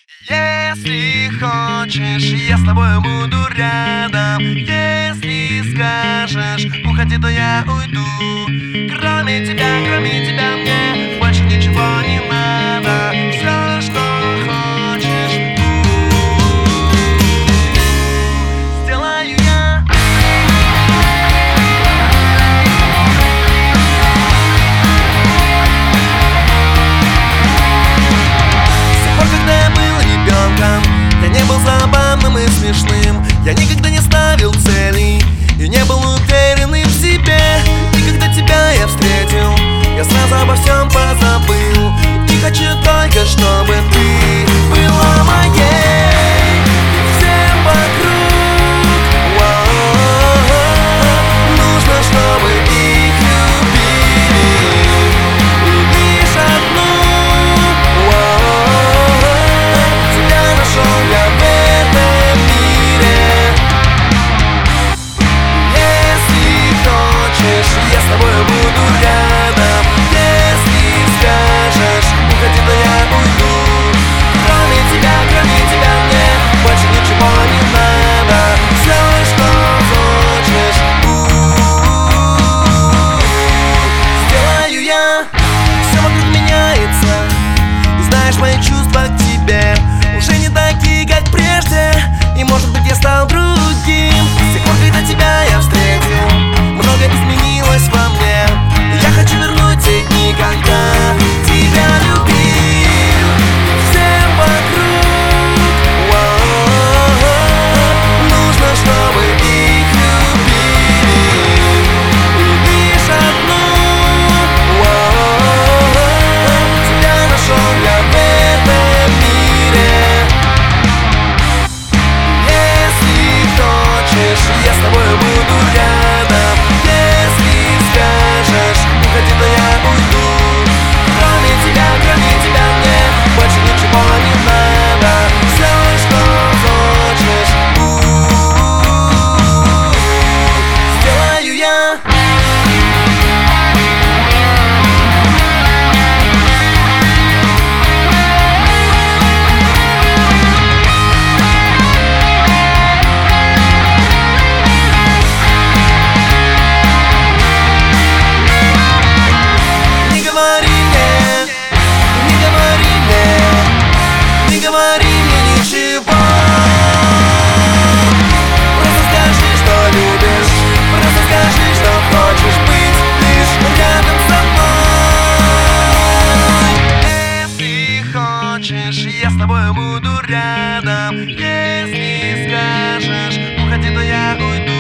Если хочешь, я с тобой буду рядом. Если скажешь, уходи, то я уйду. Кроме тебя мне больше ничего не надо. Все, что хочешь, сделаю я. С тех пор, когда я был ребенком, я не был забавным и смешным. Я никогда не ставил целей и не был уверенным в себе. И когда тебя я встретил, я сразу обо всем позабыл. И хочу только, чтобы ты была моей всем вокруг. Нужно, чтобы их любили лишь одну. Тебя нашел я в этом мире. Если хочешь, я с тобой буду рядом. Если скажешь, уходи, то я уйду. Кроме тебя мне больше ничего не надо. Все, что хочешь, сделаю я. Все вокруг меняется, и знаешь, мои чувства к тебе уже не такие, как прежде. И может быть я стал другим. С тех пор, когда тебя я встретил, много изменилось во мне. И я хочу вернуть те дни, когда тебя любил всем вокруг. Нужно, чтобы их любили лишь одну. Тебя нашел я в этом мире. Если хочешь, я с тобой буду рядом. Если скажешь, уходи, то я уйду. Кроме тебя мне больше ничего не надо. Все, что хочешь, сделаю я. Не говори мне ничего. Просто скажи, что любишь. Просто скажи, что хочешь быть лишь рядом со мной. Если хочешь, я с тобой буду рядом. Если скажешь, уходи, то я уйду.